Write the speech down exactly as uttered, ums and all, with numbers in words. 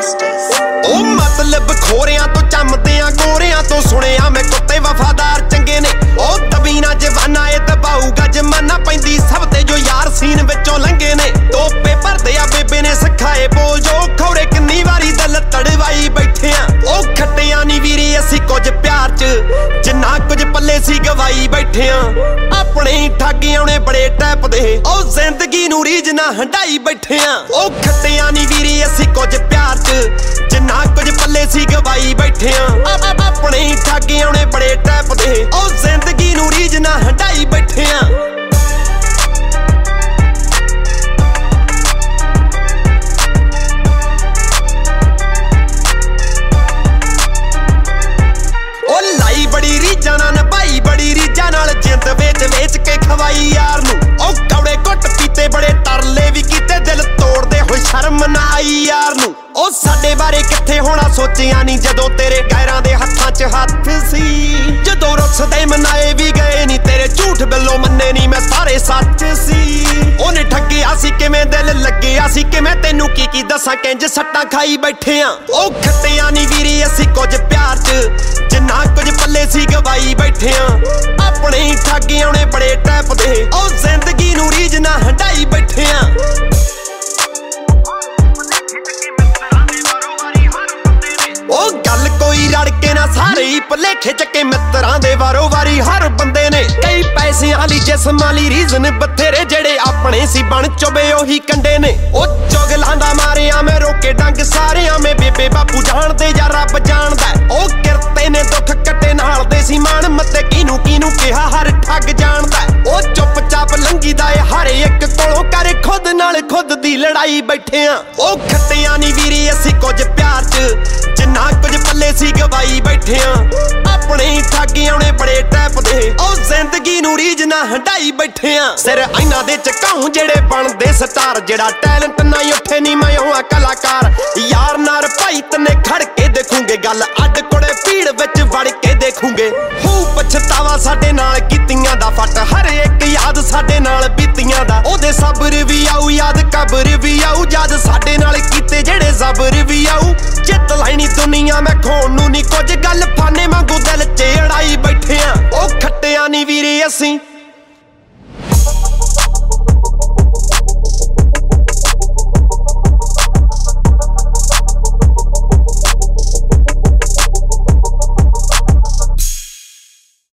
ओ मतलब खोरियां तो चमदियां गोरियां तो सुनिया मैं कुत्ते वफादार चंगे ने। ओ तबीना जवाना ए दबाऊगा जमाना पैंदी सब ते जो यार सीन विचों लंघे ने। टोपे भरदे आ बेबे ने सिखाए बोल जो खौरे किन्नी वारी दिल तड़वाई बैठे आ। ओ खट्टिया नी वीरे असी कुछ प्यार च जिन्ना कुछ पल्ले सी गवाई बैठे आ। अपने ठग आउणे बड़े टैप दे ओ जिंदगी नू रीज ना हंडाई बैठे आ। ओ खट्टिया नी वीरे असी कुछ प्यार च जिन्ना कुछ पल्ले सी गवाई बैठे आ। अपने ठग आउणे बड़े टैप दे ओ जिंदगी नू रीज ना हंडाई बैठे आ। बड़ी रीजा ना नभाई बड़ी रीजा नाल जिंद वेच वेच के खवाई यार नू। ओ कौड़े घुट पीते बड़े तरले भी कीते दिल तोड़दे होए शर्म ना आई यार नू। ओ साडे बारे किथे होना सोचिया नी जदों तेरे गैरां दे हत्थां च हत्थ सी। जदों रुसदे मनाए भी गए नी तेरे झूठ बिल्लो मन्ने नी मैं सारे सच सी। ओने ठगिया सी किवें दिल लग्गिया सी किवें तैनू की की दसां किंज सट्टां खाई बैठे आ। ओ खट्टिया नी वीरे असी कुछ प्यार च जिन्ना कुछ पल्ले सी गवाई बैठे आ। अपने ठग आउणे बड़े टैप दे ओ जिंदगी नू रीज ना हंडाई बैठे आ। ओ गल कोई रड़के ना सारे ही भलेखे चके मित्रां दे वारो वारी हर बंदे ने। कई पैसे आली जिस्म आली रीजन बथेरे जेड़े अपने सी बन चुबे ओही कंडे ने। ओ चुगलां दा मारिया मैं रोके डंग सारिया में बेबे बापू जाणदे या रब जाणदा। ओ किरते ने दुख कट्टे नाल दे सी मान मते किनू किनू किहा हर ठग जाणदा। ओ चुपचाप लंघी दा ए हर एक कोलों कर खुद नाल खुद दी लड़ाई बैठे आ। ओ खट्टिया नी वीरे असी कुछ प्यार च जिन्ना कुछ पल्ले सी गवाई बैठे आ। अपने ठग आउणे बड़े टैप दे ओ जिंदगी नू रीज ना हंडाई बैठे आ। सिर इन्हां दे झकाऊं जेड़े बनदे स्टार जेड़ा टैलेंट ना उठे नी मैं होआ कलाकार। यार नार भाई तने खड़ के देखूंगे गल अड कोड़े भीड़ विच वड़ के देखूंगे। हू पछतावा साडे नाल कीतियां दा फट हर एक याद साडे नाल बीतियां दा। ओदे सब्र भी आऊ याद कब्र भी आऊ याद साडे नाल कीते जेड़े ज़बर भी आऊ। जित लैनी दुनिया मैं खोण नू नी कुछ गल फाने वांगू दिल च अड़ाई बैठी।